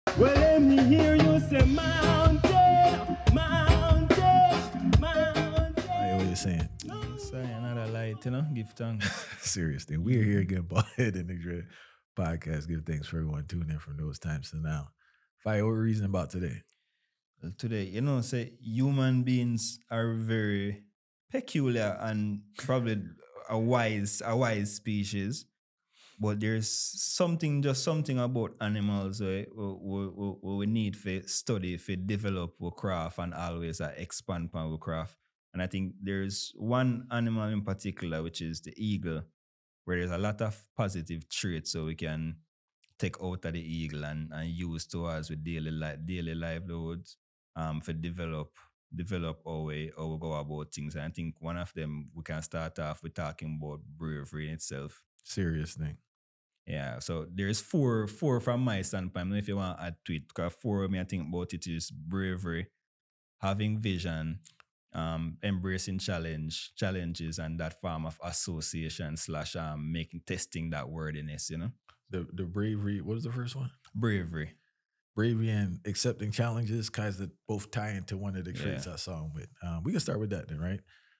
Well, let me hear you say mountain, mountain, mountain. Hey, what you saying? Sorry, another light, give thanks. Serious thing. We're here again, Ballhead and Nick Dread podcast. Give thanks for everyone tuning in from those times to now. Fight, what we reason about today? Today, say human beings are very peculiar and probably a wise species. But there's just something about animals we need to study, to develop our craft and always expand upon our craft. And I think there's one animal in particular, which is the eagle, where there's a lot of positive traits so we can take out of the eagle and use towards with daily livelihoods for develop our way how we go about things. And I think one of them we can start off with talking about bravery in itself. Serious thing. Yeah, so there's four from my standpoint. I don't know if you want to add to it, because four of me I think about it is bravery, having vision, embracing challenges, and that form of association slash making testing that worthiness, The bravery, what was the first one? Bravery. Bravery and accepting challenges, guys that both tie into one of the traits I saw him with. We can start with that then, right?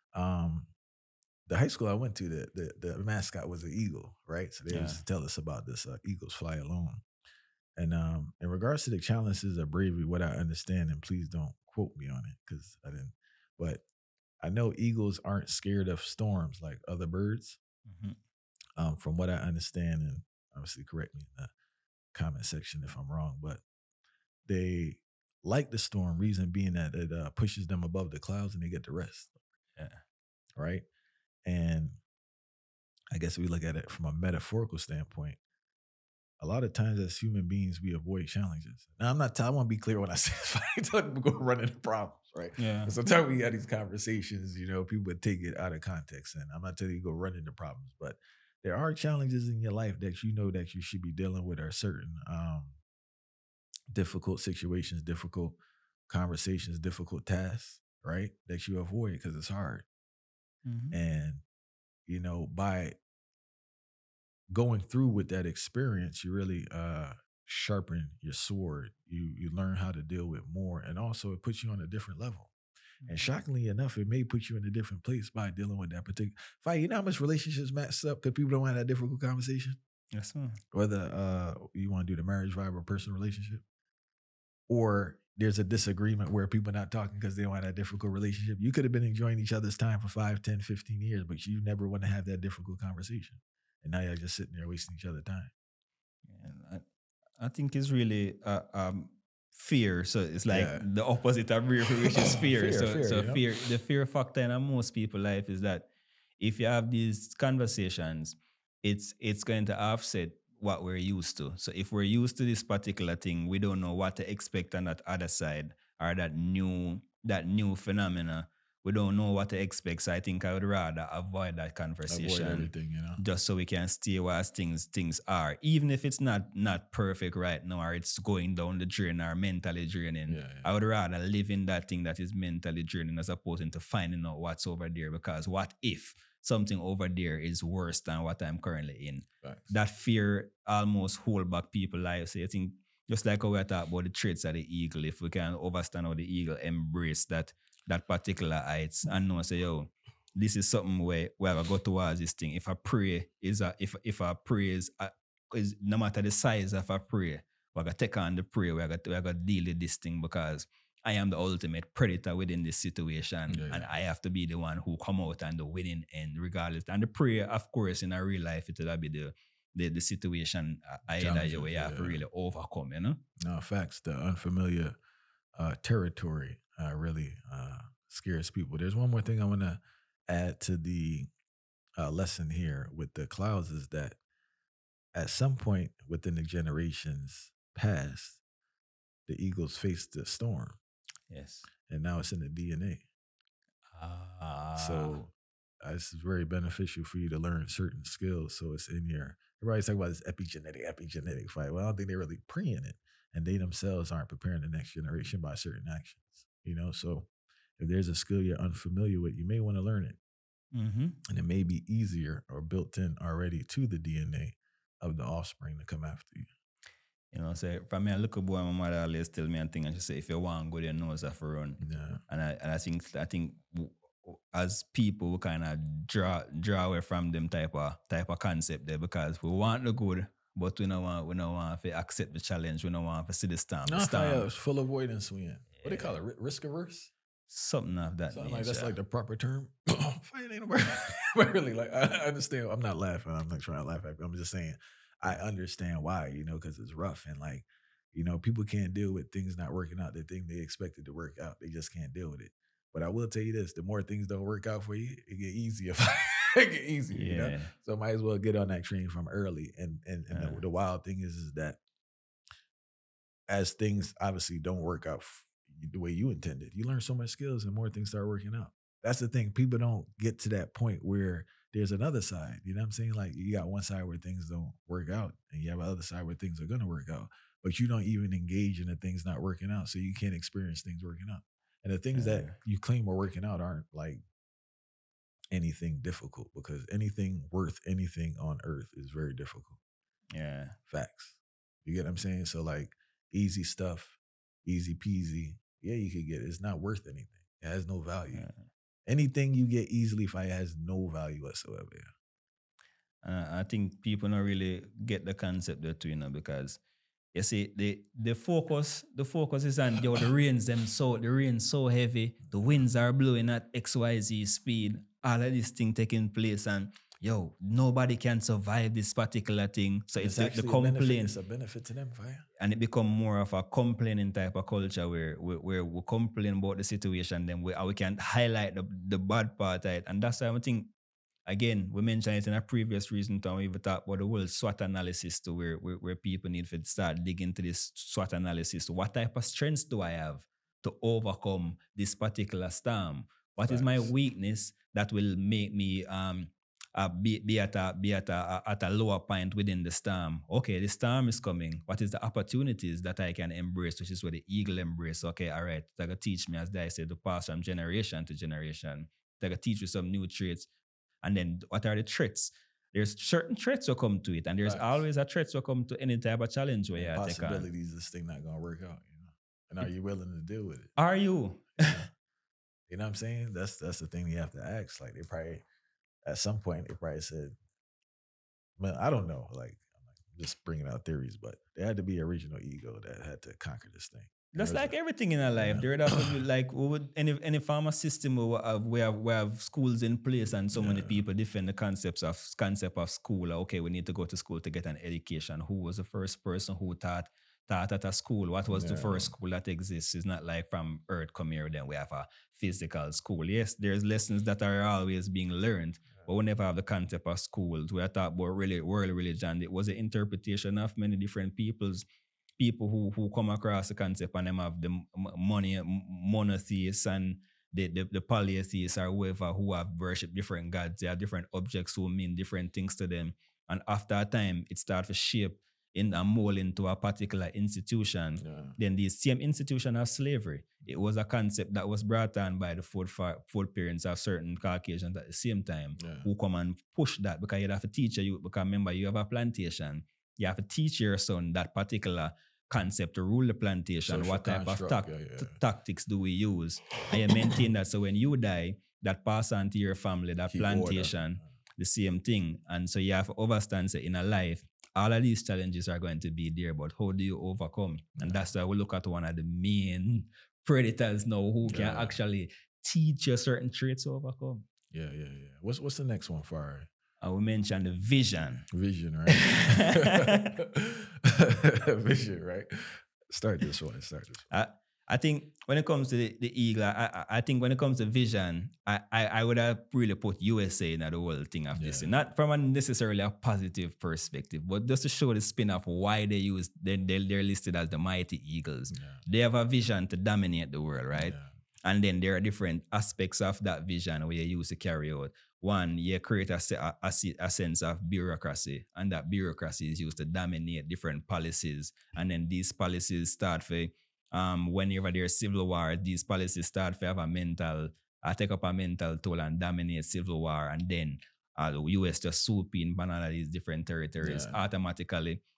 The high school I went to, the mascot was an eagle, right? So they used to tell us about this eagles fly alone. And in regards to the challenges of bravery, what I understand, and please don't quote me on it because I didn't, but I know eagles aren't scared of storms like other birds. Mm-hmm. From what I understand, and obviously correct me in the comment section if I'm wrong, but they like the storm, reason being that it pushes them above the clouds and they get to rest. Yeah. Right? And I guess we look at it from a metaphorical standpoint. A lot of times as human beings, we avoid challenges. Now, I want to be clear when I say this. I don't go run into problems, right? Yeah. Sometimes we have these conversations, people would take it out of context. And I'm not telling you to go run into problems, but there are challenges in your life that you know that you should be dealing with, or certain difficult situations, difficult conversations, difficult tasks, right? That you avoid because it's hard. Mm-hmm. And, by going through with that experience, you really sharpen your sword. You learn how to deal with more. And also it puts you on a different level. And shockingly enough, it may put you in a different place by dealing with that particular fight. You know how much relationships mess up because people don't want that difficult conversation? Yes, sir. Whether you want to do the marriage vibe or personal relationship, or there's a disagreement where people are not talking because they don't have that difficult relationship. You could have been enjoying each other's time for 5, 10, 15 years, but you never want to have that difficult conversation. And now you're just sitting there wasting each other's time. Yeah, I think it's really fear. So it's like the opposite of bravery, which is fear. Fear. The fear factor in most people's life is that if you have these conversations, it's going to offset what we're used to. So if we're used to this particular thing, we don't know what to expect on that other side or that new phenomena. We don't know what to expect. So I think I would rather avoid that conversation. Avoid everything, just so we can stay as things are. Even if it's not perfect right now, or it's going down the drain or mentally draining. Yeah. I would rather live in that thing that is mentally draining as opposed to finding out what's over there. Because what if something over there is worse than what I'm currently in? Facts. That fear almost hold back people's lives. So I think just like how we talk about the traits of the eagle, if we can understand how the eagle embrace that particular heights and know, say, yo, this is something where I go towards this thing. If a prayer is if a prayer is no matter the size of a prayer, we're gonna take on the prayer. We're gonna deal with this thing because I am the ultimate predator within this situation, and I have to be the one who come out and the winning end, regardless. And the prayer, of course, in a real life, it'll be the situation either you have to really overcome. No, facts. The unfamiliar territory really scares people. There's one more thing I want to add to the lesson here with the clouds is that at some point within the generations past, the eagles faced the storm. Yes. And now it's in the DNA. So this is very beneficial for you to learn certain skills. So it's in your, everybody's talking about this epigenetic fight. Well, I don't think they're really preying it. And they themselves aren't preparing the next generation by certain actions. So if there's a skill you're unfamiliar with, you may want to learn it. Mm-hmm. And it may be easier or built in already to the DNA of the offspring to come after you. You know, say from me, a little boy, my mother always tell me and thing, and she say, if you want to go, your nose have to run. Yeah. And I think as people, we kind of draw away from them type of concept there because we want the good, but we don't want to accept the challenge. We don't want to see the storm. No, The storm, it's full avoidance. We in. What they call it? Risk averse. something of that Something nature. like that's like the proper term. Fight ain't nobody. But really, like I understand. I'm not laughing. I'm not trying to laugh at you. I'm just saying I understand why. Because it's rough and like people can't deal with things not working out. The thing they expected to work out, they just can't deal with it. But I will tell you this: the more things don't work out for you, it get easier. It get easier. Yeah. So might as well get on that train from early. And the wild thing is that as things obviously don't work out the way you intended, you learn so much skills and more things start working out. That's the thing. People don't get to that point where there's another side. You know what I'm saying? Like you got one side where things don't work out and you have another side where things are going to work out, but you don't even engage in the things not working out. So you can't experience things working out. And the things that you claim are working out aren't like anything difficult because anything worth anything on earth is very difficult. Yeah. Facts. You get what I'm saying? So like easy stuff, easy peasy. Yeah, you could get it. It's not worth anything. It has no value. Yeah. Anything you get easily for it has no value whatsoever. I think people don't really get the concept there too, because you see the focus is on the rain's so heavy, the winds are blowing at XYZ speed, all of this thing taking place, and nobody can survive this particular thing. So it's the complaint. It's a benefit to them, fire. And it become more of a complaining type of culture where we complain about the situation, then we can highlight the bad part of it. And that's why I think, again, we mentioned it in a previous recent time. We even talked about the whole SWOT analysis to where people need to start digging into this SWOT analysis. What type of strengths do I have to overcome this particular storm? What is my weakness that will make me be at a lower point within the storm? Okay, the storm is coming. What is the opportunities that I can embrace, which is what the eagle embrace? Okay, all right, they're going to teach me, as I said, to pass from generation to generation. They're going to teach you some new traits. And then what are the threats? There's certain threats will come to it, and there's always a threat will come to any type of challenge where you take on. Possibilities, this thing not going to work out, And are you willing to deal with it? Are you? You know what I'm saying? That's the thing you have to ask. Like they probably, at some point, they probably said, man, I don't know. Like I'm just bringing out theories, but there had to be a regional ego that had to conquer this thing. That's like everything in our life. There would have to be like any pharma system we have schools in place, and so many people defend the concept of school. Okay, we need to go to school to get an education. Who was the first person who taught at a school? What was the first school that exists? It's not like from earth come here, then we have a physical school. Yes, there's lessons that are always being learned, but we never have the concept of schools. We are taught about really world religion. It was an interpretation of many different people who come across the concept, and them have the monotheists and the polytheists or whoever who have worshipped different gods. They have different objects who mean different things to them. And after a time, it starts to shape in a mold into a particular institution. Then the same institution of slavery. It was a concept that was brought on by the fourth parents of certain Caucasians at the same time who come and push that, because you have to teach your youth, because remember, you have a plantation. You have to teach your son that particular concept to rule the plantation. Social what type of tactics do we use? And you maintain that, so when you die, that pass on to your family, that keep plantation, the same thing. And so you have to understand that in a life, all of these challenges are going to be there, but how do you overcome? And that's why we look at one of the main predators now who can actually teach you certain traits to overcome. Yeah. What's the next one for we mentioned the vision. Vision, right? Vision, right? Start this one. I think when it comes to the eagle, I think when it comes to vision, I would have really put USA in the whole thing of this. Not from a necessarily a positive perspective, but just to show the spin of why they're listed as the mighty eagles. Yeah. They have a vision to dominate the world, right? Yeah. And then there are different aspects of that vision where you use to carry out. One, you create a sense of bureaucracy, and that bureaucracy is used to dominate different policies. And then these policies start for, whenever there's civil war, these policies start to have take up a mental toll and dominate civil war. And then the US just swoop in, ban all of these different territories automatically.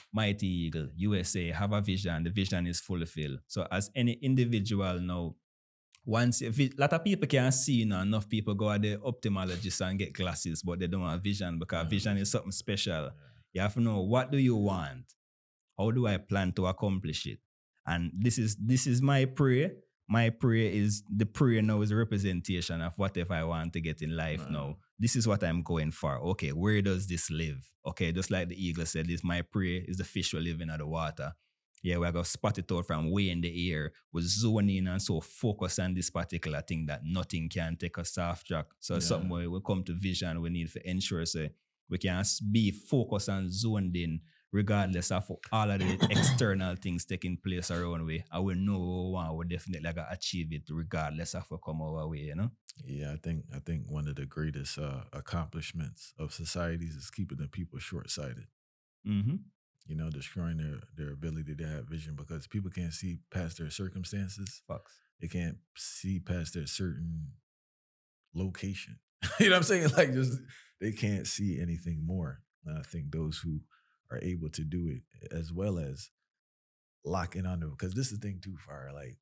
Mighty Eagle, USA, have a vision, the vision is fulfilled. So as any individual now, once a lot of people can see, you know, enough people go at the ophthalmologist and get glasses, but they don't have vision because vision is something special. You have to know, what do you want? How do I plan to accomplish it? And this is my prayer. My prayer is, the prayer now is a representation of whatever I want to get in life now. This is what I'm going for. Okay, where does this live? Okay, just like the eagle said, this my prayer is the fish will live in the water. Yeah, we're going to spot it out from way in the air. We're zoning in and so focus on this particular thing that nothing can take us off track. So something where we come to vision, we need to ensure so we can be focused and zoned in regardless of all of the external things taking place around we. I will know what we want, we definitely going to achieve it regardless of what come our way, you know? Yeah, I think one of the greatest accomplishments of societies is keeping the people short-sighted. Mm-hmm. You know, destroying their ability to have vision, because people can't see past their circumstances. Facts. They can't see past their certain location. You know what I'm saying? Like, just they can't see anything more. And I think those who are able to do it, as well as locking onto, because this is the thing too, far, like,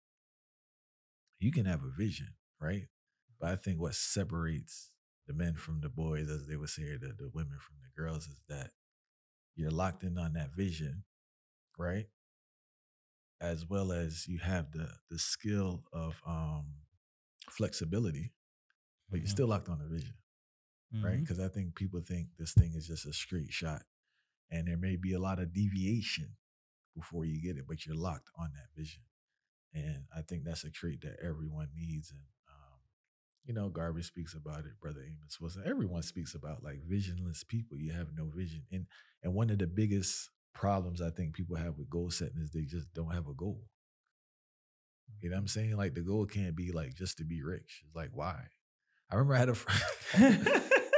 you can have a vision, right? But I think what separates the men from the boys, as they would say, or the women from the girls, is that you're locked in on that vision, right? As well as you have the skill of flexibility, but you're still locked on the vision, right? Because I think people think this thing is just a straight shot, and there may be a lot of deviation before you get it, but you're locked on that vision. And I think that's a trait that everyone needs. And you know, Garvey speaks about it, Brother Amos Wilson. Everyone speaks about, like, visionless people. You have no vision. And one of the biggest problems I think people have with goal setting is they just don't have a goal. You know what I'm saying? Like, the goal can't be like just to be rich. It's like, why? I remember I had a friend.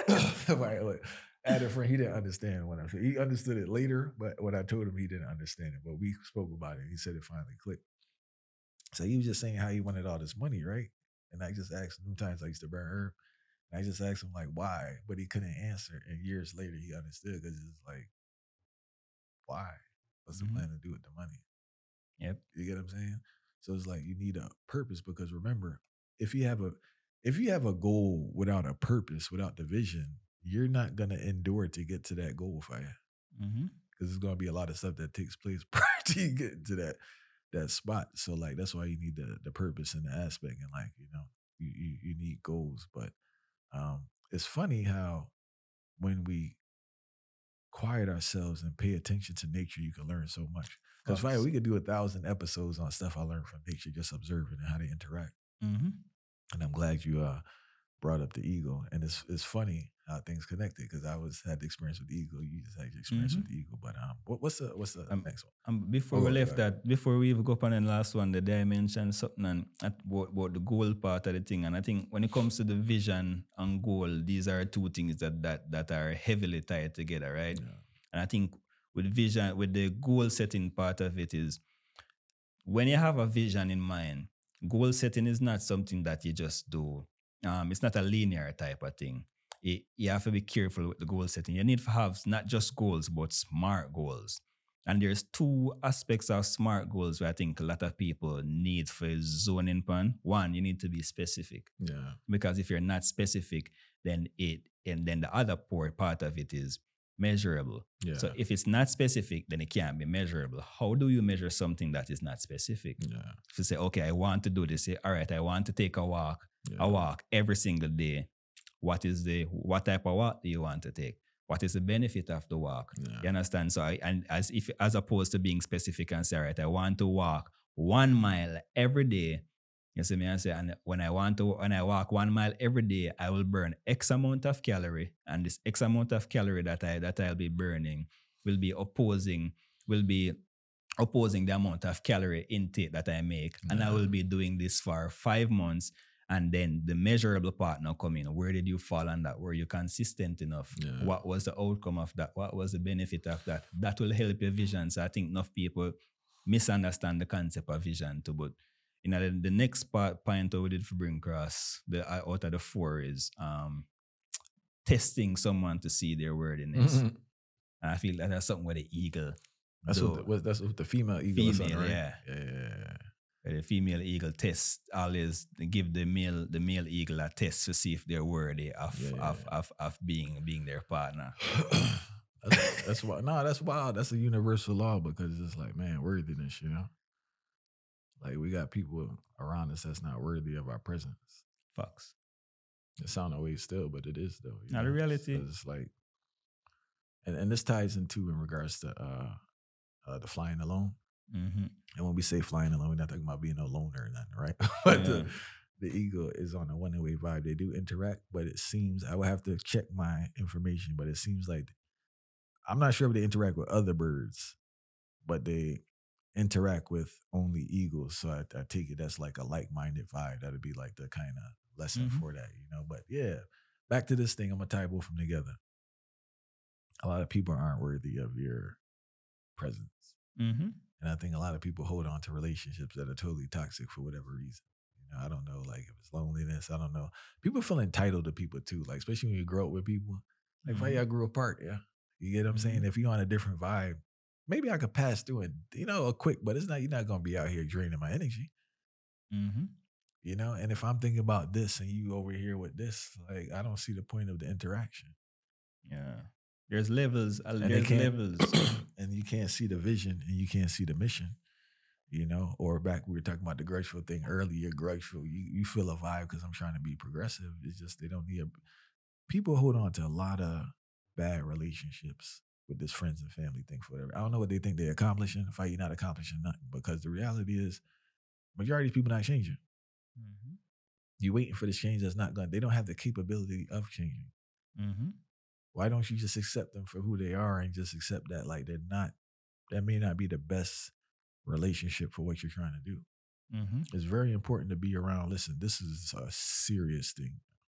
I had a friend, he didn't understand what I said. He understood it later, but when I told him, he didn't understand it. But we spoke about it. He said it finally clicked. So he was just saying how he wanted all this money, right? And I just asked him, sometimes I used to burn herb, and I just asked him, like, why? But he couldn't answer. And years later, he understood, because it's like, why? What's the plan to do with the money? Yep. You get what I'm saying? So it's like, you need a purpose, because remember, if you have a goal without a purpose, without the vision, you're not going to endure to get to that goal for you. Because there's going to be a lot of stuff that takes place prior to you getting to that spot. So, like, that's why you need the purpose and the aspect, and, like, you know, you need goals. But it's funny how when we quiet ourselves and pay attention to nature, you can learn so much. Because we could do 1,000 episodes on stuff I learned from nature, just observing and how they interact. And I'm glad you brought up the eagle. And it's funny how things connected, because I had the experience with the eagle. You just had the experience with the eagle. But what's the next one? Before we left that, before we even go up on the last one, the dimension something and about the goal part of the thing. And I think when it comes to the vision and goal, these are two things that are heavily tied together, right? Yeah. And I think with vision, with the goal setting part of it, is when you have a vision in mind, goal setting is not something that you just do. It's not a linear type of thing. You have to be careful with the goal setting. You need to have not just goals, but smart goals. And there's two aspects of smart goals where I think a lot of people need for zoning pan. One, you need to be specific. Yeah. Because if you're not specific, then the other part of it is measurable. Yeah. So if it's not specific, then it can't be measurable. How do you measure something that is not specific? Yeah. If you say, okay, I want to do this, say, all right, I want to take a walk. Yeah. A walk every single day. What type of walk do you want to take? What is the benefit of the walk? Yeah. You understand? So as opposed to being specific and say, all right, I want to walk 1 mile every day. You see me? I say, and when I walk 1 mile every day, I will burn X amount of calorie, and this X amount of calorie that I'll be burning will be opposing the amount of calorie intake that I make. Yeah. And I will be doing this for 5 months. And then the measurable part now come in. Where did you fall on that? Were you consistent enough? Yeah. What was the outcome of that? What was the benefit of that? That will help your vision. So I think enough people misunderstand the concept of vision too. But the next point we did for bring across out of the 4 is testing someone to see their worthiness. And I feel that's something with the eagle That's what the female eagle is on, right? Yeah. The female eagle test always give the male eagle a test to see if they're worthy of being their partner. That's why. No, that's wild. That's a universal law because it's like, man, worthiness. Like we got people around us that's not worthy of our presence. Facts. It sounds that way still, but it is though. Not the reality. It's like, and this ties into in regards to the flying alone. Mm-hmm. And when we say flying alone, we're not talking about being a loner or nothing, right? But the eagle is on a one-way vibe. They do interact, but it seems, I would have to check my information, but it seems like, I'm not sure if they interact with other birds, but they interact with only eagles. So I take it that's like a like-minded vibe. That'd be like the kind of lesson for that, But yeah, back to this thing. I'm going to tie both of them together. A lot of people aren't worthy of your presence. Mm-hmm. And I think a lot of people hold on to relationships that are totally toxic for whatever reason. I don't know, like if it's loneliness, I don't know. People feel entitled to people too, like especially when you grow up with people. Like why y'all grew apart, yeah? You get what I'm saying? If you're on a different vibe, maybe I could pass through it, a quick, but you're not going to be out here draining my energy. Mm-hmm. And if I'm thinking about this and you over here with this, like I don't see the point of the interaction. Yeah. There's levels. And you can't see the vision and you can't see the mission, or back we were talking about the grudgeful thing earlier. Grudgeful, you feel a vibe because I'm trying to be progressive. It's just they don't need people hold on to a lot of bad relationships with this friends and family thing for whatever. I don't know what they think they're accomplishing. If you're not accomplishing nothing, because the reality is majority of people not changing. Mm-hmm. You waiting for this change that's not going. They don't have the capability of changing. Mm-hmm. Why don't you just accept them for who they are and just accept that like they're not, that may not be the best relationship for what you're trying to do. Mm-hmm. It's very important to be around. Listen, this is a serious thing.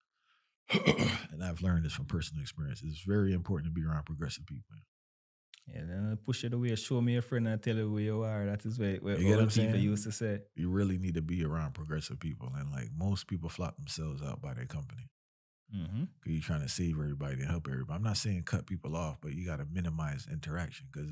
And I've learned this from personal experience. It's very important to be around progressive people. Yeah, then push it away, show me a friend and tell you who you are. That is where you get what I'm people saying? used to say. You really need to be around progressive people. And like most people flop themselves out by their company. Mm-hmm. Because you're trying to save everybody and help everybody. I'm not saying cut people off, but you got to minimize interaction because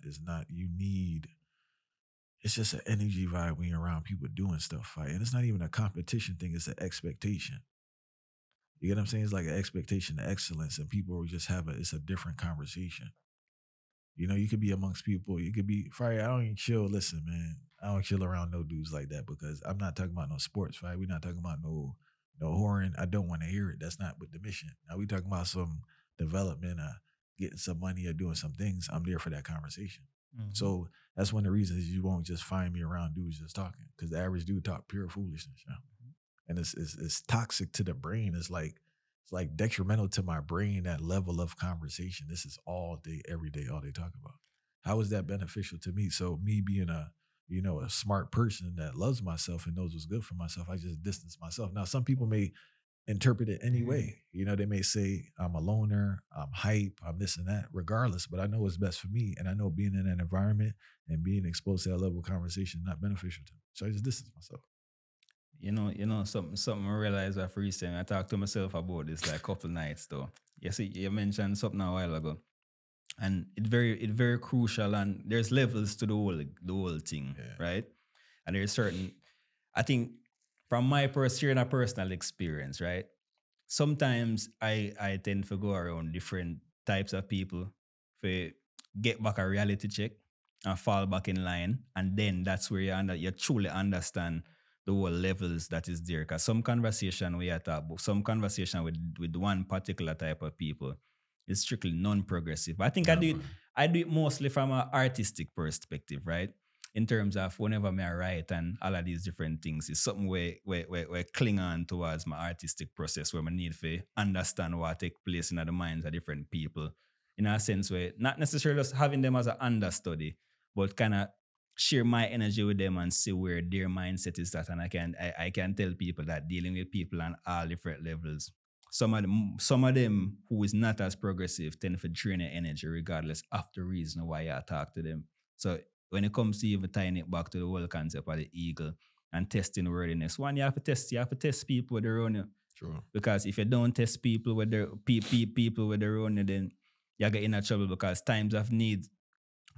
it's just an energy vibe when you're around people doing stuff. Right? And it's not even a competition thing, it's an expectation. You get what I'm saying? It's like an expectation of excellence and people just it's a different conversation. You could be amongst people, you could be, Friday, I don't even chill, listen, man, I don't chill around no dudes like that because I'm not talking about no sports, right? We're not talking about no whoring. I don't want to hear it. That's not with the mission. Now we talking about some development, getting some money or doing some things. I'm there for that conversation. Mm-hmm. So that's one of the reasons you won't just find me around dudes just talking because the average dude talk pure foolishness. And it's toxic to the brain. It's like detrimental to my brain, that level of conversation. This is all day, every day, all they talk about. How is that beneficial to me? So me being a smart person that loves myself and knows what's good for myself, I just distance myself. Now, some people may interpret it any way. They may say I'm a loner, I'm hype, I'm this and that, regardless. But I know what's best for me. And I know being in that environment and being exposed to that level of conversation is not beneficial to me. So I just distance myself. Something I realized after recently, I talked to myself about this like a couple nights though. You see, you mentioned something a while ago. And it's very crucial, and there's levels to the whole thing, right? And there's certain, I think, from my personal experience, right? Sometimes I tend to go around different types of people to get back a reality check and fall back in line, and then that's where you truly understand the whole levels that is there. Because some conversation we are talking about, some conversation with one particular type of people, it's strictly non-progressive. I think I do it mostly from an artistic perspective, right? In terms of whenever I write and all of these different things, it's something where cling on towards my artistic process, where I need to understand what take place in the minds of different people. In a sense where not necessarily just having them as an understudy, but kind of share my energy with them and see where their mindset is at. And I can tell people that dealing with people on all different levels, some of them who is not as progressive tend to drain their energy regardless of the reason why I talk to them. So when it comes to even tying it back to the whole concept of the eagle and testing worthiness, one, you have to test people with their own. True. Because if you don't test people with their people with their own, then you get in trouble because times of need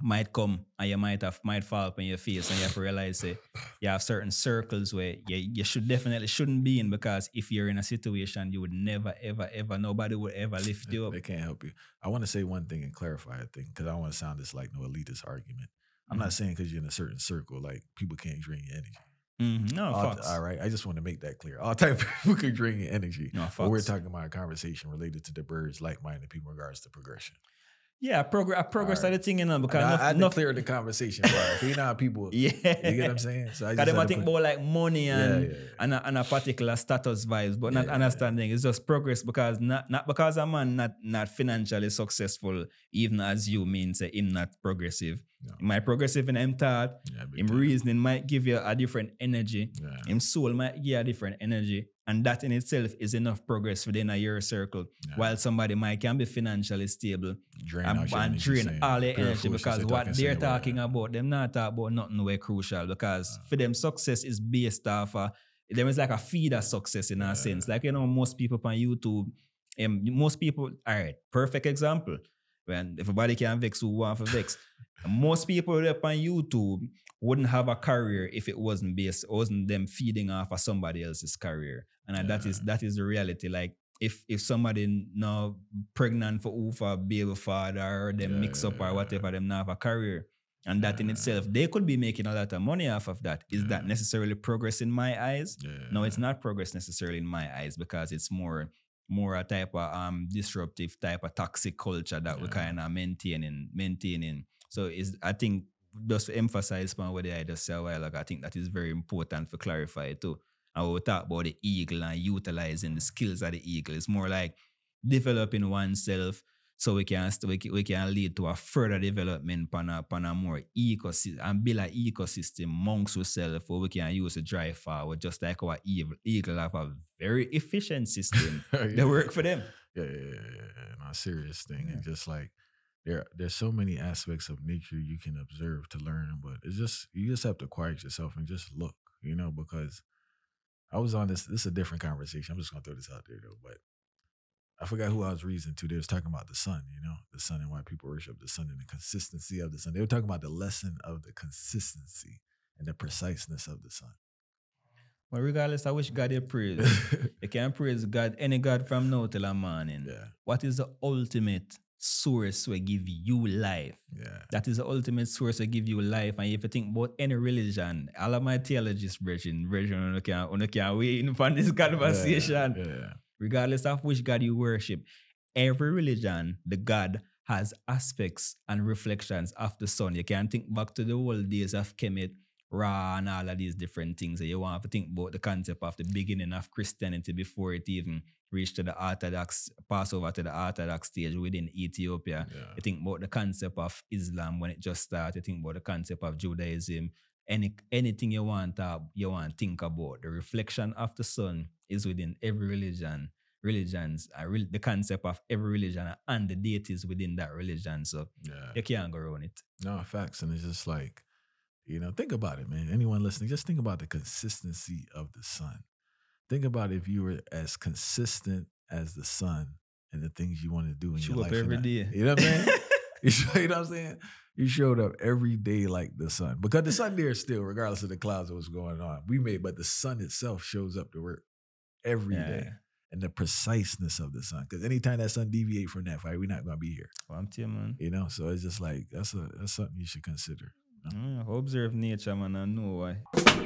might come and you might fall up in your face, and you have to realize that you have certain circles where you shouldn't be in, because if you're in a situation, you would never, ever, nobody would ever lift you up. They can't help you. I want to say one thing and clarify a thing, because I don't want to sound this like no elitist argument. I'm not saying because you're in a certain circle, like people can't drain your energy. No, facts. All right. I just want to make that clear. All type of people can drain your energy. No, but we're facts. talking about a conversation related to the birds, like-minded people in regards to progression. Yeah, progress are the thing, because I had to nothing. clear the conversation. Right? You know how people, Yeah. you get what I'm saying? So I Because just they had to think put- about like money and, Yeah. and a particular status vibes, but not understanding. It's just progress, because not because a man not financially successful, even as you mean say him not progressive. No. My progressive in him thought, Yeah, big him time. reasoning might give you a different energy. Yeah. Him soul might give you a different energy. And that in itself is enough progress within a year circle. Yeah. While somebody can be financially stable Drain and, out your energy, drain saying all their pure energy, foolishness because they what talking, they're saying, talking well, about, them not talk about nothing way crucial, because for them success is based off there is like a feeder success in a sense. Like, most people on YouTube, most people, all right, perfect example. When everybody can vex who want to vex. Most people up on YouTube wouldn't have a career if it wasn't them feeding off of somebody else's career. And that is the reality. Like, if somebody now pregnant for baby father, or them mix up or whatever, them now have a career. And that in itself, they could be making a lot of money off of that. Is that necessarily progress in my eyes? Yeah. No, it's not progress necessarily in my eyes, because it's more a type of disruptive type of toxic culture that we're kind of maintaining. So I think just to emphasize on what I just said a while ago, I think that is very important to clarify too. And when we talk about the eagle and utilizing the skills of the eagle, it's more like developing oneself so we can lead to a further development on a more ecosystem, and build an ecosystem amongst ourselves where we can use to drive forward, just like our eagle have a very efficient system that work for them. Yeah. No, serious thing. And just like there's so many aspects of nature you can observe to learn, but it's just you just have to quiet yourself and just look, because I was on this is a different conversation. I'm just gonna throw this out there though, but I forgot who I was reading to. They was talking about the sun, the sun, and why people worship the sun and the consistency of the sun. They were talking about the lesson of the consistency and the preciseness of the sun. Well, regardless of which God you praise, you can praise God, any God from now till the morning. Yeah. What is the ultimate source will give you life? Yeah. That is the ultimate source will give you life. And if you think about any religion, all of my theologists, brethren, can wait upon this conversation. Yeah. Regardless of which God you worship, every religion, the God has aspects and reflections of the sun. You can think back to the old days of Kemet, Ra, and all of these different things. So you want to think about the concept of the beginning of Christianity before it even reached to the Orthodox, pass over to the Orthodox stage within Ethiopia. Yeah. You think about the concept of Islam when it just started. You think about the concept of Judaism. Anything you want to think about, the reflection of the sun is within every religion. The concept of every religion and the deities within that religion. So you can't go around it. No, facts. And it's just like, think about it, man. Anyone listening, just think about the consistency of the sun. Think about if you were as consistent as the sun and the things you want to do in your Show life. up every day. You know what I'm saying? You know what I'm saying? You showed up every day like the sun. Because the sun there still, regardless of the clouds of what's going on. But the sun itself shows up to work every day. And the preciseness of the sun. Because anytime that sun deviate from that fight, we're not going to be here. Well, I'm telling you, man. So it's just like, that's something you should consider. Observe nature, man, and know why.